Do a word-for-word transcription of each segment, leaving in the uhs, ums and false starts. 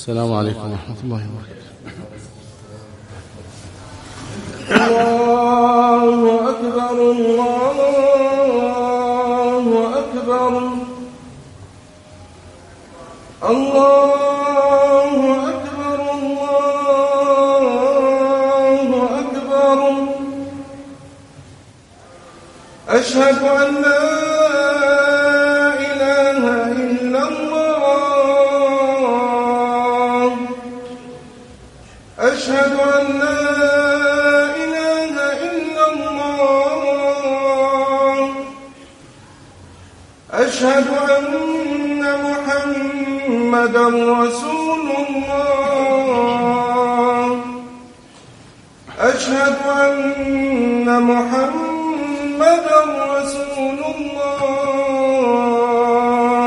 السلام عليكم ورحمة الله وبركاته. الله أكبر الله أكبر الله أكبر الله أكبر أشهد أن لا إله إلا الله أشهد أن لا إله إلا الله أشهد أن محمدًا رسول الله أشهد أن محمدًا رسول الله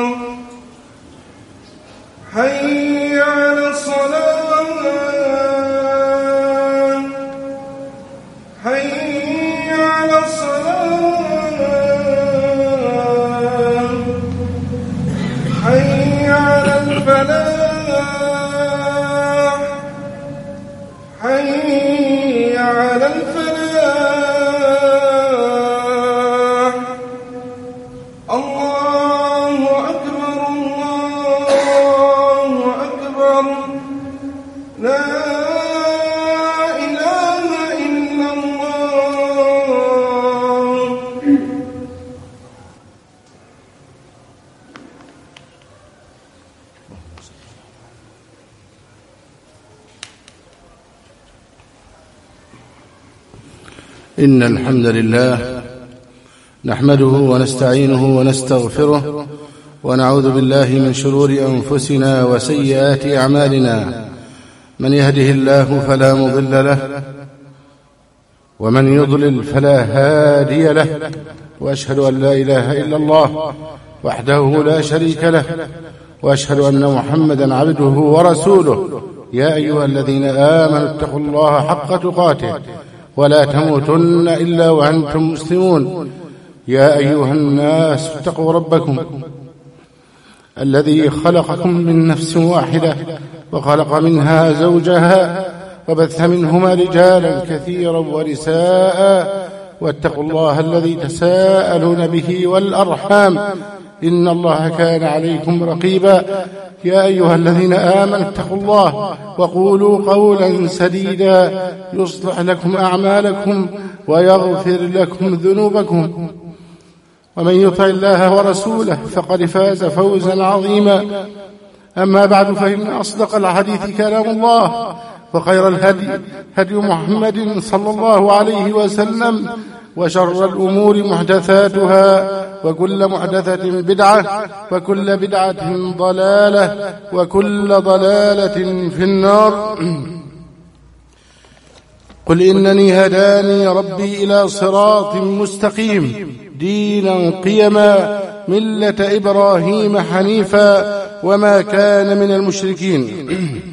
حي على الصلاة حي على الصلاة حي على الفلاح حي على الفلاح الله أكبر الله أكبر لا إله إلا الله. إن الحمد لله نحمده ونستعينه ونستغفره ونعوذ بالله من شرور أنفسنا وسيئات أعمالنا من يهده الله فلا مضل له ومن يضلل فلا هادي له وأشهد أن لا إله إلا الله وحده لا شريك له وأشهد أن محمدا عبده ورسوله يا أيها الذين آمنوا اتقوا الله حق تقاته ولا تموتن إلا وأنتم مسلمون يا أيها الناس اتقوا ربكم الذي خلقكم من نفس واحدة وخلق منها زوجها وبث منهما رجالا كثيرا ونساء واتقوا الله الذي تساءلون به والأرحام إن الله كان عليكم رقيبا يا أيها الذين آمنوا اتقوا الله وقولوا قولا سديدا يصلح لكم أعمالكم ويغفر لكم ذنوبكم ومن يطع الله ورسوله فقد فاز فوزا عظيما. أما بعد فإن أصدق الحديث كلام الله وخير الهدي هدي محمد صلى الله عليه وسلم وشر الأمور محدثاتها وكل محدثة بدعة وكل بدعة ضلالة وكل ضلالة في النار. قل إنني هداني ربي إلى صراط مستقيم دينا قيما ملة إبراهيم حنيفا وما كان من المشركين.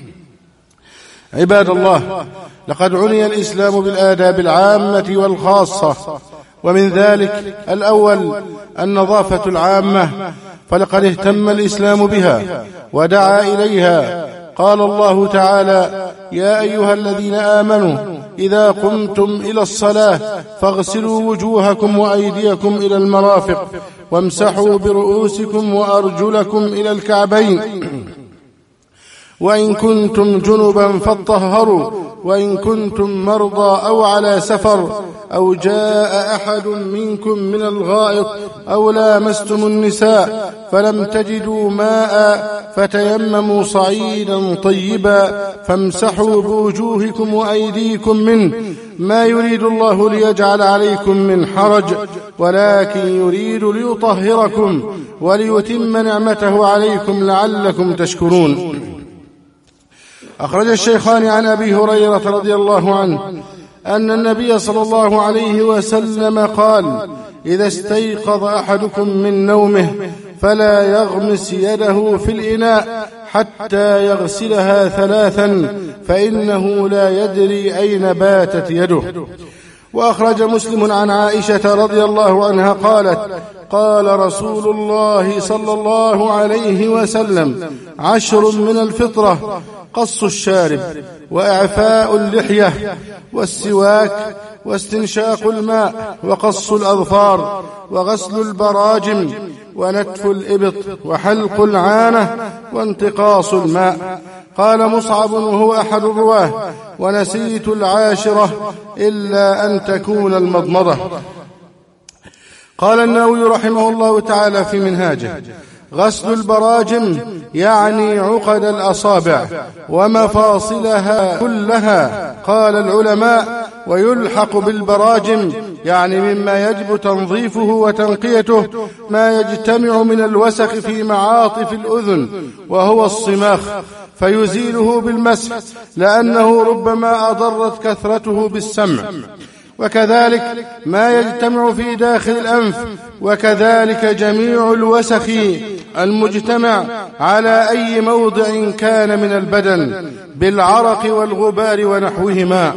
عباد الله، لقد عني الإسلام بالآداب العامة والخاصة، ومن ذلك الأول النظافة العامة، فلقد اهتم الإسلام بها ودعا إليها. قال الله تعالى: يا أيها الذين آمنوا إذا قمتم إلى الصلاة فاغسلوا وجوهكم وأيديكم إلى المرافق وامسحوا برؤوسكم وأرجلكم إلى الكعبين وإن كنتم جنبا فاطهروا وإن كنتم مرضى أو على سفر أو جاء أحد منكم من الغائط أو لامستم النساء فلم تجدوا ماء فتيمموا صعيدا طيبا فامسحوا بوجوهكم وأيديكم منه ما يريد الله ليجعل عليكم من حرج ولكن يريد ليطهركم وليتم نعمته عليكم لعلكم تشكرون. أخرج الشيخان عن أبي هريرة رضي الله عنه أن النبي صلى الله عليه وسلم قال: إذا استيقظ أحدكم من نومه فلا يغمس يده في الإناء حتى يغسلها ثلاثا فإنه لا يدري أين باتت يده. وأخرج مسلم عن عائشة رضي الله عنها قالت: قال رسول الله صلى الله عليه وسلم: عشر من الفطرة: قص الشارب، وإعفاء اللحية، والسواك، واستنشاق الماء، وقص الأظفار، وغسل البراجم، ونتف الإبط، وحلق العانة، وانتقاص الماء. قال مصعب وهو أحد الرواه: ونسيت العاشرة إلا أن تكون المضمضة. قال النووي رحمه الله تعالى في منهاجه: غسل البراجم يعني عقد الأصابع ومفاصلها كلها. قال العلماء: ويلحق بالبراجم يعني مما يجب تنظيفه وتنقيته ما يجتمع من الوسخ في معاطف الأذن وهو الصماخ، فيزيله بالمسح، لأنه ربما أضرت كثرته بالسمع. وكذلك ما يجتمع في داخل الأنف، وكذلك جميع الوسخ المجتمع على أي موضع كان من البدن بالعرق والغبار ونحوهما.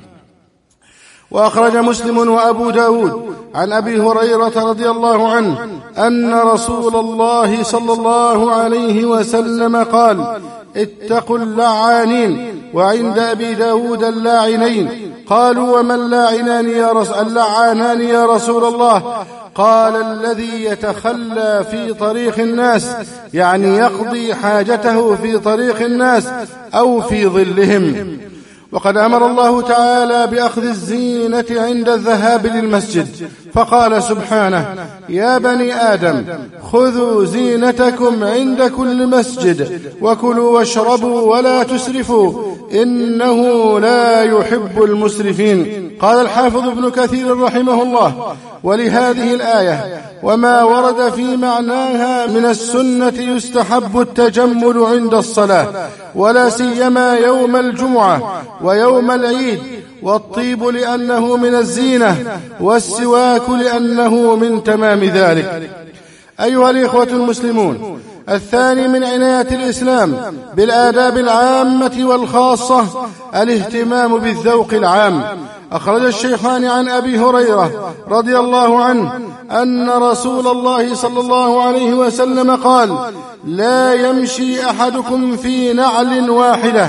وأخرج مسلم وأبو داود عن أبي هريرة رضي الله عنه أن رسول الله صلى الله عليه وسلم قال: اتقوا اللعانين. وعند أبي داود اللاعنين. قالوا: وما اللاعنان يا رسول اللعانان يا رسول الله؟ قال: الذي يتخلى في طريق الناس، يعني يقضي حاجته في طريق الناس أو في ظلهم. وقد أمر الله تعالى بأخذ الزينة عند الذهاب للمسجد، فقال سبحانه: يا بني آدم خذوا زينتكم عند كل مسجد وكلوا واشربوا ولا تسرفوا إنه لا يحب المسرفين. قال الحافظ ابن كثير رحمه الله: ولهذه الآية وما ورد في معناها من السنة يستحب التجمل عند الصلاة، ولا سيما يوم الجمعة ويوم العيد، والطيب لأنه من الزينة، والسواك لأنه من تمام ذلك. أيها الإخوة المسلمون، الثاني من عناية الإسلام بالآداب العامة والخاصة الاهتمام بالذوق العام. أخرج الشيخان عن أبي هريرة رضي الله عنه أن رسول الله صلى الله عليه وسلم قال: لا يمشي أحدكم في نعل واحدة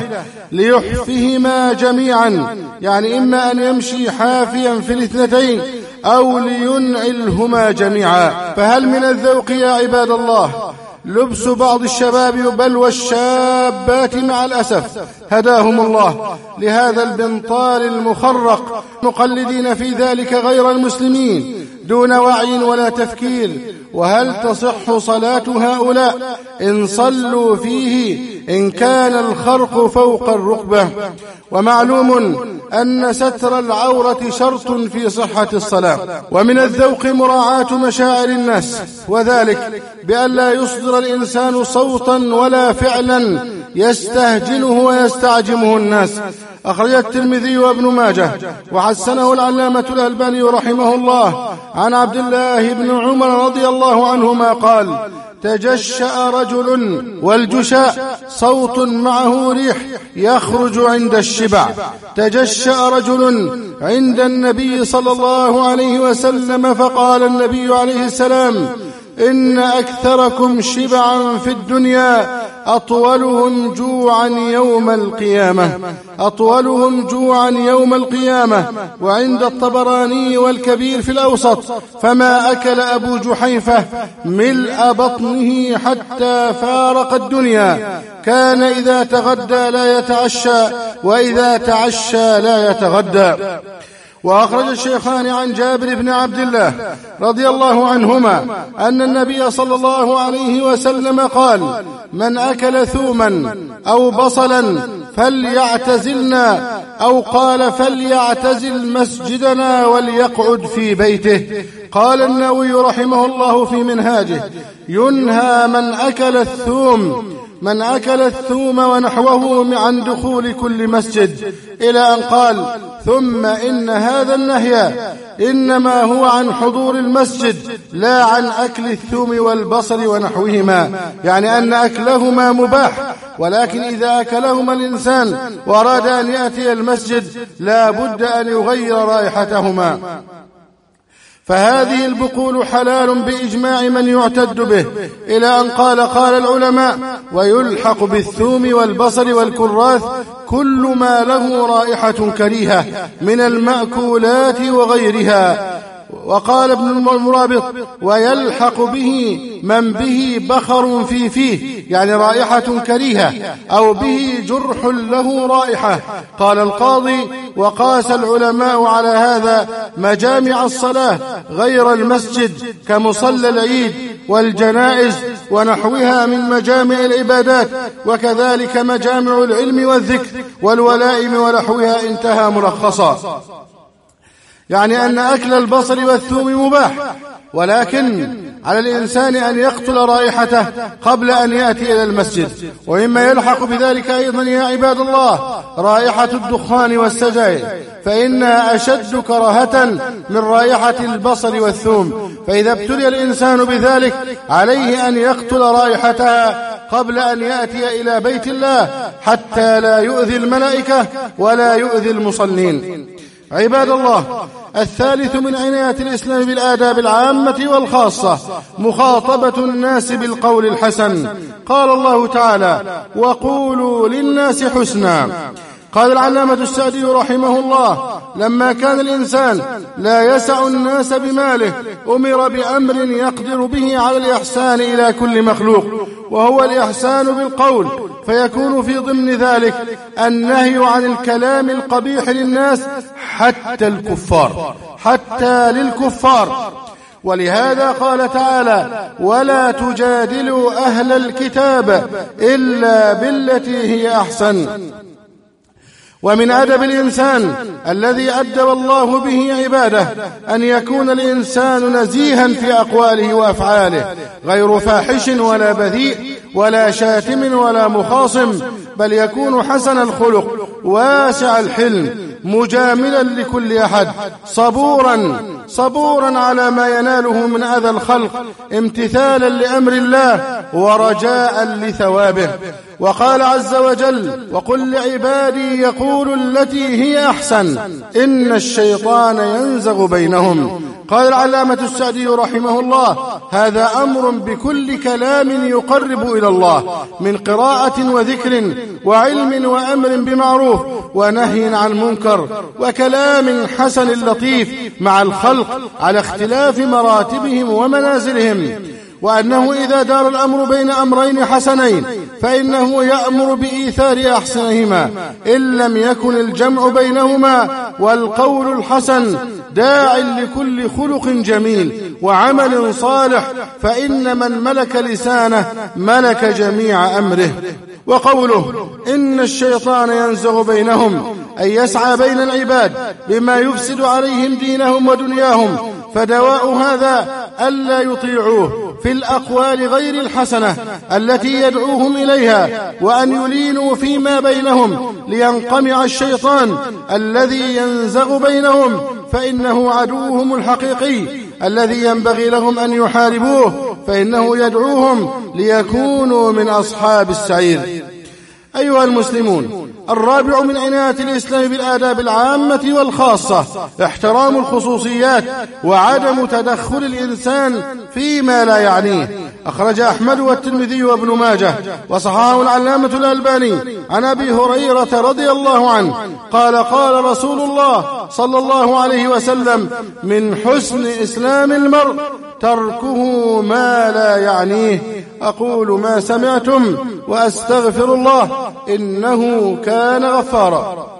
ليحفهما جميعا، يعني إما أن يمشي حافيا في الاثنتين أو لينعلهما جميعا. فهل من الذوق يا عباد الله لبس بعض الشباب بل والشابات مع الأسف هداهم الله لهذا البنطال المخرق، مقلدين في ذلك غير المسلمين دون وعي ولا تفكير. وهل تصح صلاة هؤلاء إن صلوا فيه إن كان الخرق فوق الركبة؟ ومعلوم أن ستر العورة شرط في صحة الصلاة. ومن الذوق مراعاة مشاعر الناس، وذلك بأن لا يصدر الإنسان صوتا ولا فعلا يستهجنه ويستعجمه الناس. أخرج الترمذي وابن ماجه وحسنه العلامة الألباني رحمه الله عن عبد الله بن عمر رضي الله عنهما قال: تجشأ رجل، والجشاء صوت معه ريح يخرج عند الشبع. تجشأ رجل عند النبي صلى الله عليه وسلم فقال النبي عليه السلام: إن أكثركم شبعا في الدنيا أطولهم جوعا يوم القيامة أطولهم جوعا يوم القيامة. وعند الطبراني والكبير في الأوسط: فما أكل أبو جحيفة ملء بطنه حتى فارق الدنيا، كان إذا تغدى لا يتعشى وإذا تعشى لا يتغدى. وأخرج الشيخان عن جابر بن عبد الله رضي الله عنهما أن النبي صلى الله عليه وسلم قال: من أكل ثوما أو بصلا فليعتزلنا، أو قال فليعتزل مسجدنا وليقعد في بيته. قال النووي رحمه الله في منهاجه: ينهى من أكل الثوم من أكل الثوم ونحوه عن دخول كل مسجد، إلى أن قال: ثم إن هذا النهي إنما هو عن حضور المسجد لا عن أكل الثوم والبصل ونحوهما، يعني أن أكلهما مباح، ولكن إذا أكلهما الإنسان وأراد أن يأتي المسجد لا بد أن يغير رائحتهما. فهذه البقول حلال بإجماع من يعتد به، إلى أن قال قال العلماء: ويلحق بالثوم والبصل والكراث كل ما له رائحة كريهة من المأكولات وغيرها. وقال ابن المرابط: ويلحق به من به بخر في فيه، يعني رائحة كريهة، أو به جرح له رائحة. قال القاضي: وقاس العلماء على هذا مجامع الصلاة غير المسجد كمصلى العيد والجنائز ونحوها من مجامع العبادات، وكذلك مجامع العلم والذكر والولائم ونحوها. انتهى ملخصا. يعني أن أكل البصل والثوم مباح، ولكن على الإنسان أن يقتل رائحته قبل أن يأتي إلى المسجد. ومما يلحق بذلك أيضا يا عباد الله رائحة الدخان والسجائر، فإنها أشد كراهة من رائحة البصل والثوم، فإذا ابتلي الإنسان بذلك عليه أن يقتل رائحتها قبل أن يأتي إلى بيت الله حتى لا يؤذي الملائكة ولا يؤذي المصلين. عباد الله، الثالث من عنايات الإسلام بالآداب العامة والخاصة مخاطبة الناس بالقول الحسن. قال الله تعالى: وقولوا للناس حسنا. قال العلامة السعدي رحمه الله: لما كان الإنسان لا يسع الناس بماله أمر بأمر يقدر به على الإحسان إلى كل مخلوق، وهو الإحسان بالقول، فيكون في ضمن ذلك النهي عن الكلام القبيح للناس حتى الكفار، حتى للكفار. ولهذا قال تعالى: ولا تجادلوا أهل الكتاب إلا بالتي هي أحسن. ومن أدب الإنسان الذي أدب الله به عباده أن يكون الإنسان نزيها في أقواله وأفعاله، غير فاحش ولا بذيء ولا شاتم ولا مخاصم، بل يكون حسن الخلق واسع الحلم، مجاملا لكل أحد، صبورا صبورا على ما يناله من أذى الخلق، امتثالا لأمر الله ورجاء لثوابه. وقال عز وجل: وقل لعبادي يقولوا التي هي أحسن إن الشيطان ينزغ بينهم. قال العلامة السعدي رحمه الله: هذا أمر بكل كلام يقرب إلى الله من قراءة وذكر وعلم وأمر بمعروف ونهي عن منكر وكلام حسن لطيف مع الخلق على اختلاف مراتبهم ومنازلهم. وأنه إذا دار الأمر بين أمرين حسنين فإنه يأمر بإيثار أحسنهما إن لم يكن الجمع بينهما، والقول الحسن داع لكل خلق جميل وعمل صالح، فإن من ملك لسانه ملك جميع أمره. وقوله إن الشيطان ينزغ بينهم أي يسعى بين العباد بما يفسد عليهم دينهم ودنياهم، فدواء هذا ألا يطيعوه في الأقوال غير الحسنة التي يدعوهم إليها، وأن يلينوا فيما بينهم لينقمع الشيطان الذي ينزغ بينهم، فإنه عدوهم الحقيقي الذي ينبغي لهم أن يحاربوه، فإنه يدعوهم ليكونوا من أصحاب السعير. أيها المسلمون، الرابع من عناية الإسلام بالآداب العامة والخاصة احترام الخصوصيات وعدم تدخل الإنسان فيما لا يعنيه. أخرج أحمد والترمذي وابن ماجه وصححه العلامة الألباني عن أبي هريرة رضي الله عنه قال: قال رسول الله صلى الله عليه وسلم: من حسن إسلام المرء تركه ما لا يعنيه. أقول ما سمعتم وأستغفر الله إنه كان غفارا.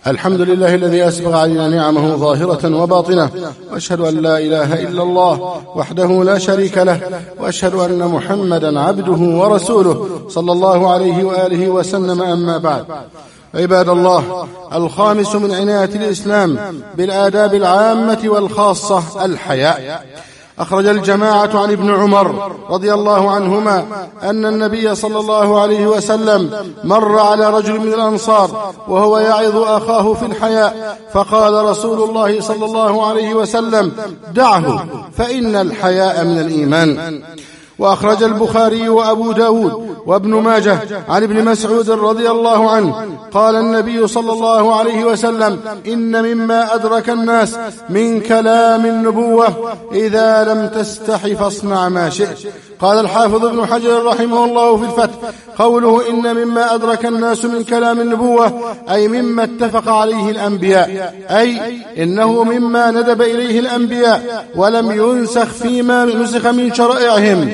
الحمد لله الذي أسبغ علينا نعمه ظاهرة وباطنة، وأشهد أن لا إله إلا الله وحده لا شريك له، وأشهد أن محمدا عبده ورسوله صلى الله عليه وآله وسلم. أما بعد، عباد الله، الخامس من عناية الإسلام بالآداب العامة والخاصة الحياء. أخرج الجماعة عن ابن عمر رضي الله عنهما أن النبي صلى الله عليه وسلم مر على رجل من الأنصار وهو يعظ أخاه في الحياء، فقال رسول الله صلى الله عليه وسلم: دعه فإن الحياء من الإيمان. وأخرج البخاري وأبو داود وابن ماجه عن ابن مسعود رضي الله عنه قال النبي صلى الله عليه وسلم: إن مما أدرك الناس من كلام النبوة إذا لم تستحي فاصنع ما شئت. قال الحافظ ابن حجر رحمه الله في الفتح: قوله إن مما أدرك الناس من كلام النبوة أي مما اتفق عليه الأنبياء، أي إنه مما ندب إليه الأنبياء ولم ينسخ فيما نسخ من شرائعهم.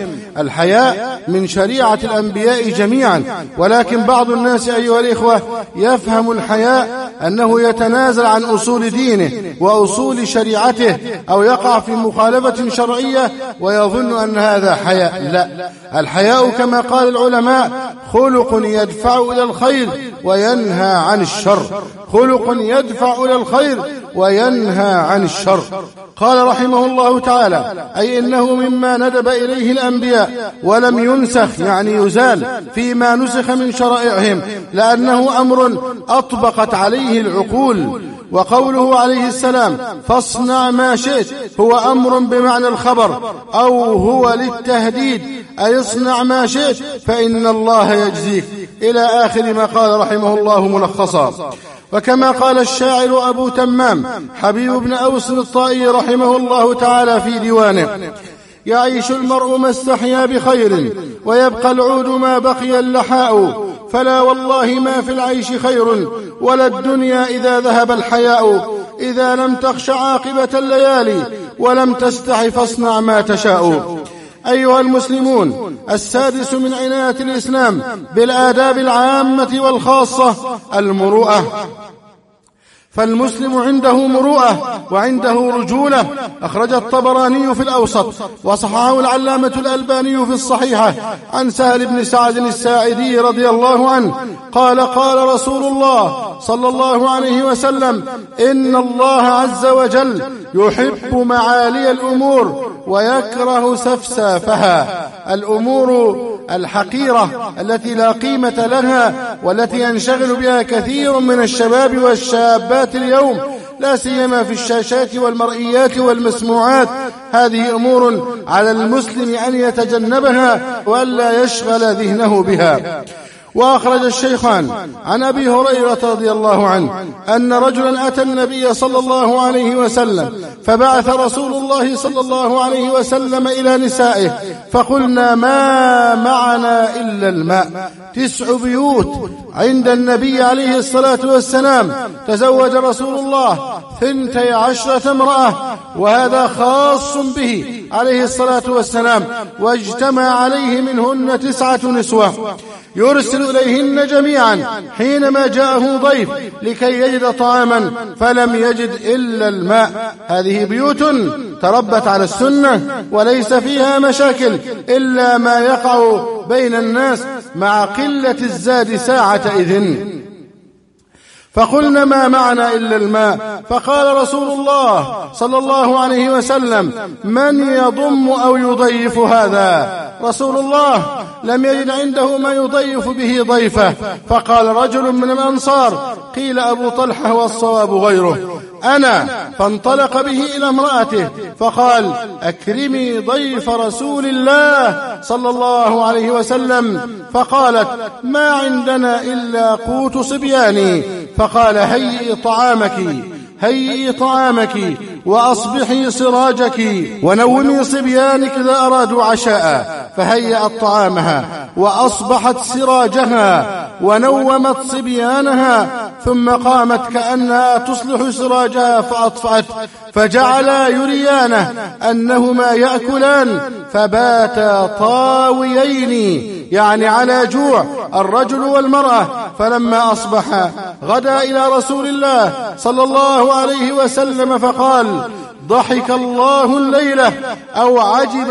الحياء من شريعة الأنبياء جميعا، ولكن بعض الناس أيها الإخوة يفهم الحياء أنه يتنازل عن أصول دينه وأصول شريعته أو يقع في مخالفة شرعية ويظن أن هذا حياء. لا، الحياء كما قال العلماء خلق يدفع إلى الخير وينهى عن الشر، خلق يدفع إلى الخير وينهى عن الشر. قال رحمه الله تعالى: أي إنه مما ندب إليه الأنبياء ولم ينسخ، يعني يزال فيما نسخ من شرائعهم، لأنه أمر أطبقت عليه العقول. وقوله عليه السلام: فاصنع ما شئت، هو أمر بمعنى الخبر أو هو للتهديد، أي اصنع ما شئت فإن الله يجزيك، إلى آخر ما قال رحمه الله ملخصا. وكما قال الشاعر أبو تمام حبيب بن أوس الطائي رحمه الله تعالى في ديوانه: يعيش المرء ما استحيا بخير ويبقى العود ما بقي اللحاء، فلا والله ما في العيش خير ولا الدنيا إذا ذهب الحياء، إذا لم تخش عاقبة الليالي ولم تستح فاصنع ما تشاء. أيها المسلمون، السادس من عناية الإسلام بالآداب العامة والخاصة المروءة. فالمسلم عنده مروءة وعنده رجولة. أخرج الطبراني في الأوسط وصححه العلامة الألباني في الصحيحة عن سهل بن سعد الساعدي رضي الله عنه قال: قال رسول الله صلى الله عليه وسلم: إن الله عز وجل يحب معالي الأمور ويكره سفسافها. الأمور الحقيرة التي لا قيمة لها والتي ينشغل بها كثير من الشباب والشابات اليوم، لا سيما في الشاشات والمرئيات والمسموعات، هذه أمور على المسلم أن يتجنبها وألا يشغل ذهنه بها. وأخرج الشيخان عن أبي هريرة رضي الله عنه أن رجلا أتى النبي صلى الله عليه وسلم فبعث رسول الله صلى الله عليه وسلم إلى نسائه فقلنا: ما معنا إلا الماء. تسع بيوت عند النبي عليه الصلاة والسلام، تزوج رسول الله ثنتي عشرة امرأة، وهذا خاص به عليه الصلاة والسلام، واجتمع عليه منهن تسعة نسوة يرسل إليهن جميعا حينما جاءه ضيف لكي يجد طعاما فلم يجد إلا الماء. هذه بيوت تربت على السنة وليس فيها مشاكل إلا ما يقع بين الناس مع قلة الزاد ساعة إذن. فقلنا: ما معنا إلا الماء. فقال رسول الله صلى الله عليه وسلم: من يضم أو يضيف هذا؟ رسول الله لم يجد عنده ما يضيف به ضيفه، فقال رجل من الأنصار: قيل أبو طلحة والصواب غيره، أنا. فانطلق به إلى امرأته فقال: أكرمي ضيف رسول الله صلى الله عليه وسلم. فقالت: ما عندنا إلا قوت صبياني. فقال: هيئي طعامك هيئي طعامك وأصبحي سراجك ونومي صبيانك إذا أرادوا عشاء. فهيأت طعامها وأصبحت سراجها ونومت صبيانها، ثم قامت كأنها تصلح سراجها فأطفأت، فجعلا يريانه أنهما يأكلان، فباتا طاويين يعني على جوع الرجل والمرأة. فلما أصبح غدا إلى رسول الله صلى الله عليه وسلم فقال: ضحك الله الليلة أو عجب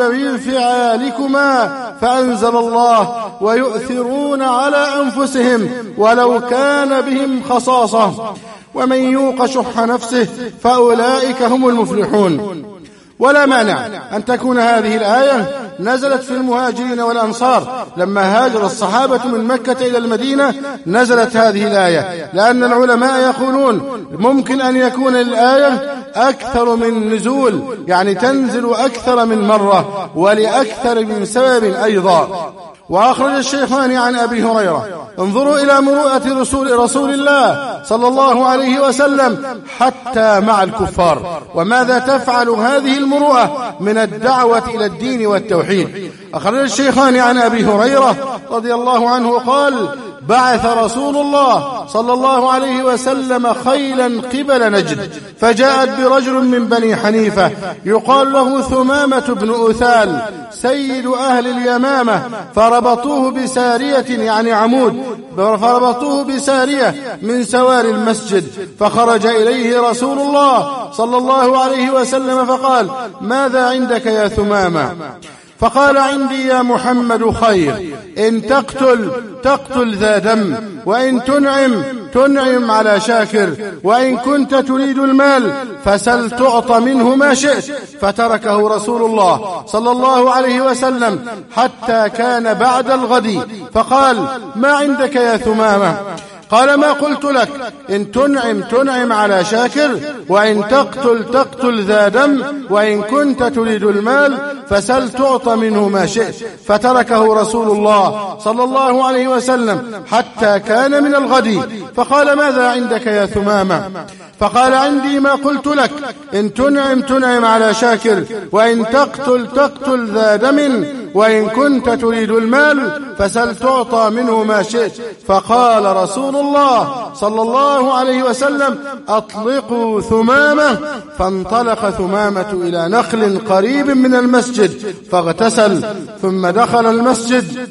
بانفعالكما، فأنزل الله: ويؤثرون على أنفسهم ولو كان بهم خصاصة ومن يوق شح نفسه فأولئك هم المفلحون. ولا مانع أن تكون هذه الآية نزلت في المهاجرين والأنصار. لما هاجر الصحابة من مكة إلى المدينة نزلت هذه الآية، لأن العلماء يقولون ممكن أن يكون الآية أكثر من نزول، يعني تنزل أكثر من مرة ولأكثر من سبب أيضا. وأخرج الشيخان عن أبي هريرة: انظروا إلى مروءة رسول, رسول الله صلى الله عليه وسلم حتى مع الكفار، وماذا تفعل هذه المروءة من الدعوة إلى الدين والتوحيد. أخرج الشيخان عن أبي هريرة رضي الله عنه قال: بعث رسول الله صلى الله عليه وسلم خيلا قبل نجد، فجاءت برجل من بني حنيفة يقال له ثمامة بن أثال سيد أهل اليمامة، فربطوه بسارية يعني عمود، فربطوه بسارية من سوار المسجد، فخرج إليه رسول الله صلى الله عليه وسلم فقال: ماذا عندك يا ثمامة؟ فقال: عندي يا محمد خير، إن تقتل تقتل ذا دم، وإن تنعم تنعم على شاكر، وإن كنت تريد المال فسل تعطى منه ما شئت. فتركه رسول الله صلى الله عليه وسلم حتى كان بعد الغد، فقال: ما عندك يا ثمامة؟ قال: ما قلت لك، إن تنعم تنعم على شاكر، وإن تقتل تقتل ذا دم، وإن كنت تريد المال فسل تعطى منه ما شئت. فتركه رسول الله صلى الله عليه وسلم حتى كان من الغد، فقال: ماذا عندك يا ثمامة؟ فقال: عندي ما قلت لك، إن تنعم تنعم على شاكر، وإن تقتل تقتل ذا دم، وإن كنت تريد المال فسل تعطى منه ما شئت. فقال رسول الله صلى الله عليه وسلم: أطلقوا ثمامة. فانطلق ثمامة إلى نخل قريب من المسجد فاغتسل، ثم دخل المسجد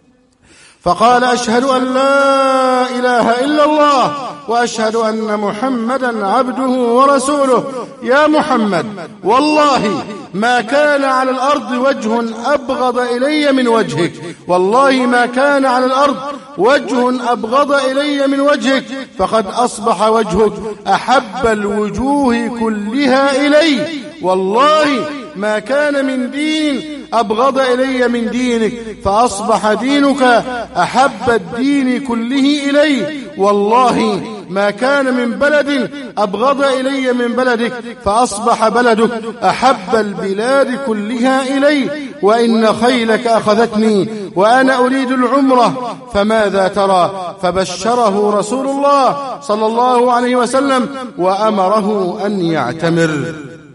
فقال: أشهد أن لا إله إلا الله وأشهد أن محمدا عبده ورسوله. يا محمد، والله ما كان على الأرض وجه أبغض إلي من وجهك، والله ما كان على الأرض وجه أبغض إلي من وجهك، فقد أصبح وجهك أحب الوجوه كلها إلي، والله ما كان من دين أبغض إلي من دينك، فأصبح دينك أحب الدين كله إلي، والله ما كان من بلد أبغض إلي من بلدك، فأصبح بلدك أحب البلاد كلها إلي، وإن خيلك أخذتني وأنا أريد العمرة، فماذا ترى؟ فبشره رسول الله صلى الله عليه وسلم وأمره أن يعتمر.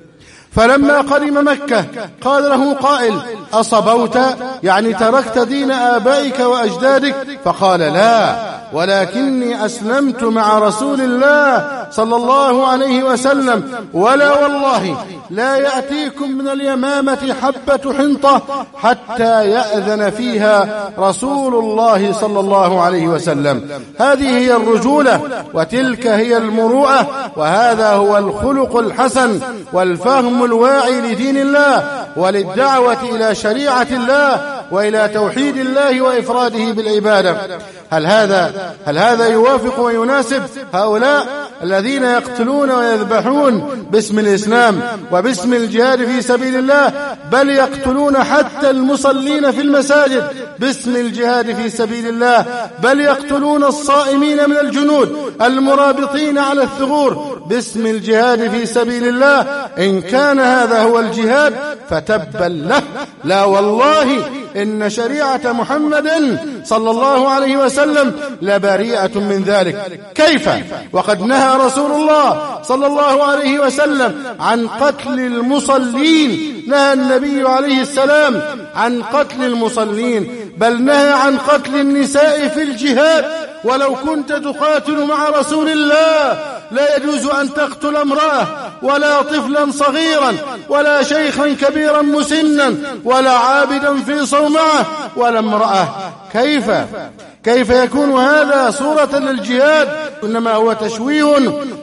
فلما قدم مكة قال له قائل: أصبوت؟ يعني تركت دين آبائك وأجدادك؟ فقال: لا، ولكني أسلمت مع رسول الله صلى الله عليه وسلم، ولا والله لا يأتيكم من اليمامة حبة حنطة حتى يأذن فيها رسول الله صلى الله عليه وسلم. هذه هي الرجولة، وتلك هي المروءة، وهذا هو الخلق الحسن والفهم الواعي لدين الله وللدعوة إلى شريعة الله وإلى توحيد الله وإفراده بالعبادة. هل هذا هل هذا يوافق ويناسب هؤلاء الذين يقتلون ويذبحون باسم الإسلام وباسم الجهاد في سبيل الله، بل يقتلون حتى المصلين في المساجد باسم الجهاد في سبيل الله، بل يقتلون الصائمين من الجنود المرابطين على الثغور باسم الجهاد في سبيل الله؟ إن كان هذا هو الجهاد فتبا له. لا والله إن شريعة محمد صلى الله عليه وسلم لبريئة من ذلك. كيف وقد نهى رسول الله صلى الله عليه وسلم عن قتل المصلين؟ نهى النبي عليه السلام عن قتل المصلين، بل نهى عن قتل النساء في الجهاد. ولو كنت تقاتل مع رسول الله لا يجوز أن تقتل امرأة ولا طفلا صغيرا ولا شيخا كبيرا مسنا ولا عابدا في صومعة ولا امرأة. كيف كيف يكون هذا صورة للجهاد؟ إنما هو تشويه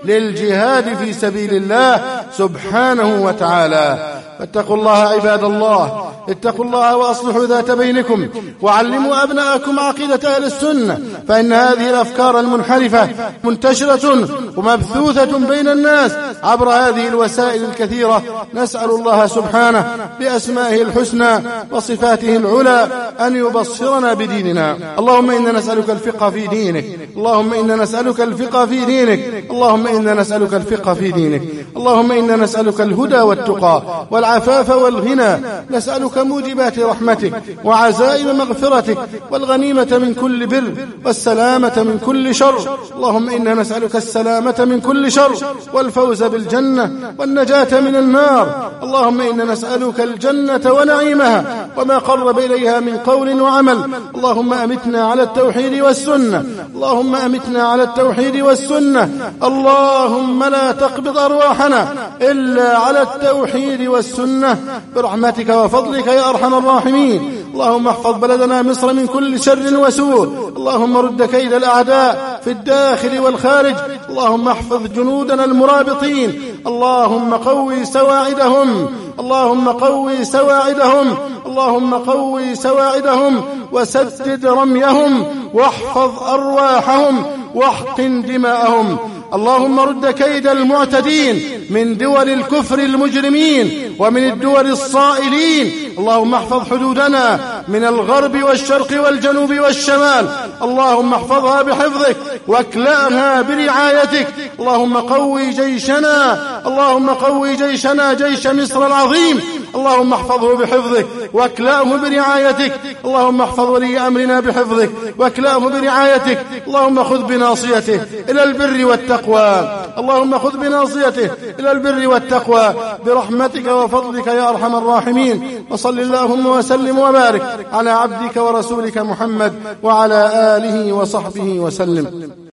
للجهاد في سبيل الله سبحانه وتعالى. فاتقوا الله عباد الله، اتقوا الله وأصلحوا ذات بينكم، وعلموا أبناءكم عقيدة أهل السنة، فإن هذه الأفكار المنحرفة منتشرة ومبثوثة بين الناس عبر هذه الوسائل الكثيرة. نسأل الله سبحانه بأسمائه الحسنى وصفاته العلى أن يبصرنا بديننا. اللهم إنا نسألك الفقه في دينك، اللهم إنا نسألك الفقه في دينك، اللهم إنا نسألك الفقه في دينك، اللهم إنا نسألك الهدى والتقى والعفاف والغنى، نسألك موجبات رحمتك وعزائم مغفرتك والغنيمة من كل بر والسلامة من كل شر. اللهم إنا نسألك السلامة من كل شر والفوز بالجنة والنجاة من النار. اللهم إنا نسألك الجنة ونعيمها وما قرب إليها من قول وعمل. اللهم أمتنا على التوحيد والسنة، اللهم أمتنا على التوحيد والسنة. اللهم لا تقبض أرواحنا إلا على التوحيد والسنة برحمتك وفضلك يا أرحم الراحمين. اللهم احفظ بلدنا مصر من كل شر وسوء، اللهم رد كيد الأعداء في الداخل والخارج، اللهم احفظ جنودنا المرابطين، اللهم قوي سواعدهم، اللهم قوي سواعدهم، اللهم قوي سواعدهم وسدد رميهم واحفظ أرواحهم واحقن دماءهم. اللهم رد كيد المعتدين من دول الكفر المجرمين ومن الدول الصائلين. اللهم احفظ حدودنا من الغرب والشرق والجنوب والشمال، اللهم احفظها بحفظك واكلأها برعايتك. اللهم قوي جيشنا، اللهم قوي جيشنا جيش مصر العظيم، اللهم احفظه بحفظك واكلأه برعايتك. اللهم احفظ ولي أمرنا بحفظك واكلأه برعايتك. اللهم خذ بناصيته إلى البر والتقوى، اللهم خذ بناصيته إلى البر والتقوى برحمتك وفضلك يا أرحم الراحمين. وصل اللهم وسلم وبارك على عبدك ورسولك محمد وعلى آله وصحبه وسلم.